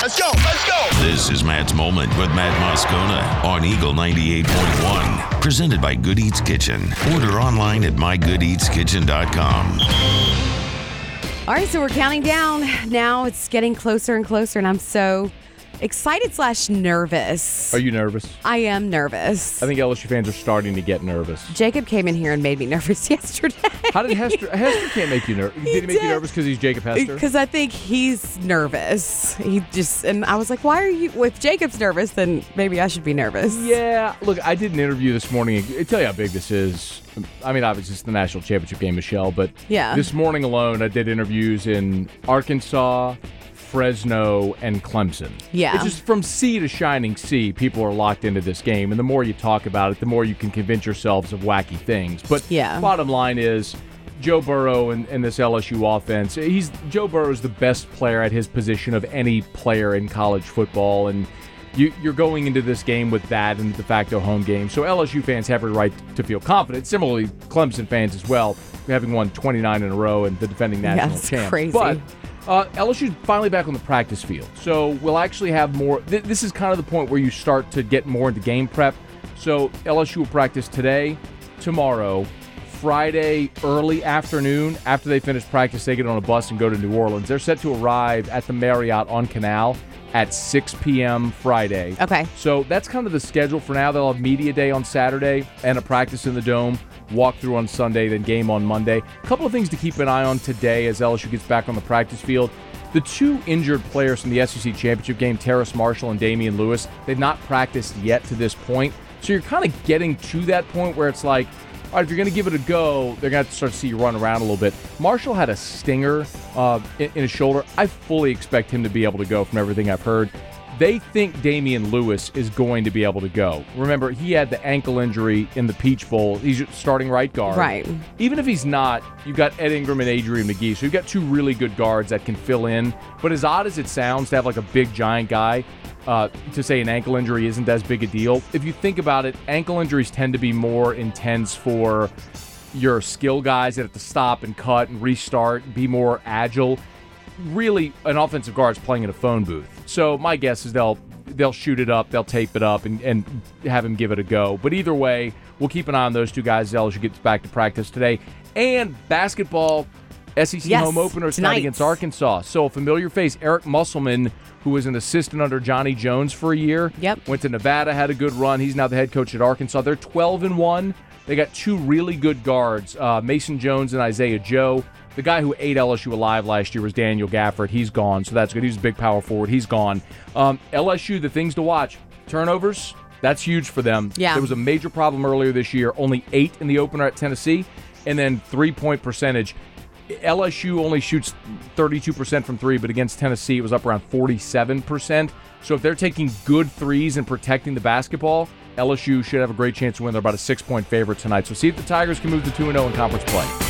Let's go. Let's go. This is Matt's Moment with Matt Moscona on Eagle 98.1. Presented by Good Eats Kitchen. Order online at mygoodeatskitchen.com. All right, so we're counting down. Now it's getting closer and closer, and I'm so excited / nervous. Are you nervous? I am nervous. I think LSU fans are starting to get nervous. Jacob came in here and made me nervous yesterday. How did Hester can't make you nervous? Did he make you nervous because he's Jacob Hester? Because I think he's nervous. And I was like, why are you, if Jacob's nervous, then maybe I should be nervous. Yeah, look, I did an interview this morning. I'll tell you how big this is. I mean, obviously it's the national championship game, Michelle, but this morning alone I did interviews in Arkansas, Fresno, and Clemson. Yeah. It's just from sea to shining sea, people are locked into this game. And the more you talk about it, the more you can convince yourselves of wacky things. But bottom line is, Joe Burrow and this LSU offense, Joe Burrow is the best player at his position of any player in college football. And you're going into this game with that and the de facto home game. So LSU fans have a right to feel confident. Similarly, Clemson fans as well, having won 29 in a row and the defending national champs. Crazy. But LSU's finally back on the practice field. So we'll actually have more. This is kind of the point where you start to get more into game prep. So LSU will practice today, tomorrow, Friday early afternoon. After they finish practice, they get on a bus and go to New Orleans. They're set to arrive at the Marriott on Canal at 6 p.m. Friday. Okay. So that's kind of the schedule for now. They'll have media day on Saturday and a practice in the Dome, walkthrough on Sunday, then game on Monday. A couple of things to keep an eye on today as LSU gets back on the practice field. The two injured players from the SEC championship game, Terrace Marshall and Damian Lewis, they've not practiced yet to this point. So you're kind of getting to that point where it's like, all right, if you're going to give it a go, they're going to have to start to see you run around a little bit. Marshall had a stinger in his shoulder. I fully expect him to be able to go from everything I've heard. They think Damian Lewis is going to be able to go. Remember, he had the ankle injury in the Peach Bowl. He's starting right guard. Right. Even if he's not, you've got Ed Ingram and Adrian McGee. So you've got two really good guards that can fill in. But as odd as it sounds to have like a big giant guy, to say an ankle injury isn't as big a deal. If you think about it, ankle injuries tend to be more intense for your skill guys that have to stop and cut and restart and be more agile. Really, an offensive guard's playing in a phone booth. So my guess is they'll shoot it up, they'll tape it up, and have him give it a go. But either way, we'll keep an eye on those two guys as LSU gets back to practice today. And basketball, SEC home opener tonight against Arkansas. So a familiar face, Eric Musselman, who was an assistant under Johnny Jones for a year. Yep. Went to Nevada, had a good run. He's now the head coach at Arkansas. They're 12-1. They got two really good guards, Mason Jones and Isaiah Joe. The guy who ate LSU alive last year was Daniel Gafford. He's gone, so that's good. He's a big power forward. He's gone. LSU, the things to watch. Turnovers, that's huge for them. Yeah. There was a major problem earlier this year. Only 8 in the opener at Tennessee. And then three-point percentage. LSU only shoots 32% from three, but against Tennessee, it was up around 47%. So if they're taking good threes and protecting the basketball, LSU should have a great chance to win. They're about a 6-point favorite tonight. So see if the Tigers can move to 2-0 in conference play.